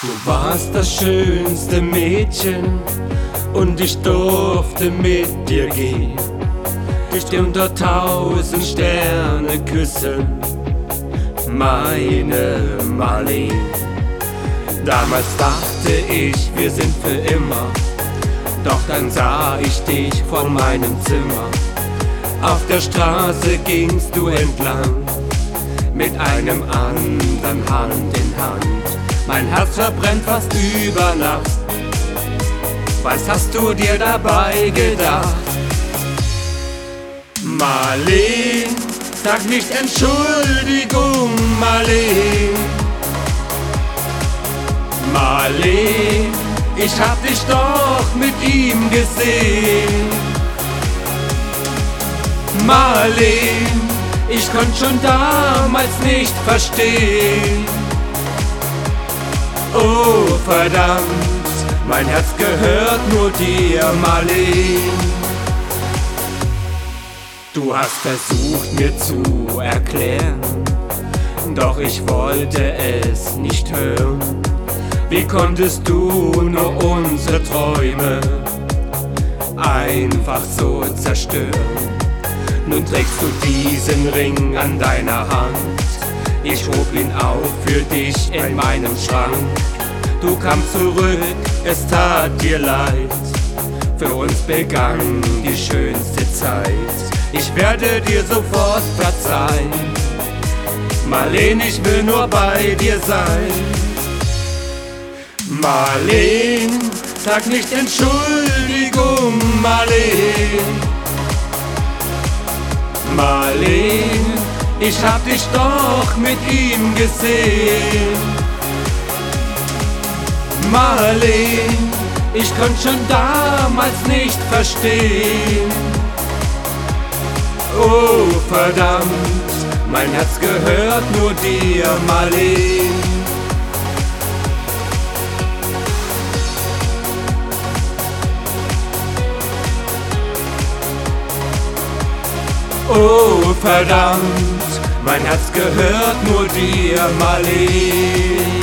Du warst das schönste Mädchen und ich durfte mit dir gehen, dich unter 1000 Sterne küssen, meine Marleen. Damals dachte ich, wir sind für immer, doch dann sah ich dich vor meinem Zimmer. Auf der Straße gingst du entlang, mit einem anderen Hand in Hand. Mein Herz verbrennt fast über Nacht. Was hast du dir dabei gedacht? Marleen, sag nicht Entschuldigung, Marleen. Marleen, ich hab dich doch mit ihm gesehen. Marleen, ich konnte schon damals nicht verstehen. Oh verdammt, mein Herz gehört nur dir, Marleen. Du hast versucht mir zu erklären, doch ich wollte es nicht hören. Wie konntest du nur unsere Träume einfach so zerstören? Nun trägst du diesen Ring an deiner Hand, ich hob ihn auf für dich in meinem Schrank. Du kamst zurück, es tat dir leid, für uns begann die schönste Zeit. Ich werde dir sofort verzeihen, Marleen, ich will nur bei dir sein. Marleen, sag nicht Entschuldigung, Marleen. Marleen, ich hab dich doch mit ihm gesehen. Marleen, ich konnte schon damals nicht verstehen. Oh verdammt, mein Herz gehört nur dir, Marleen. Oh verdammt, mein Herz gehört nur dir, Marleen.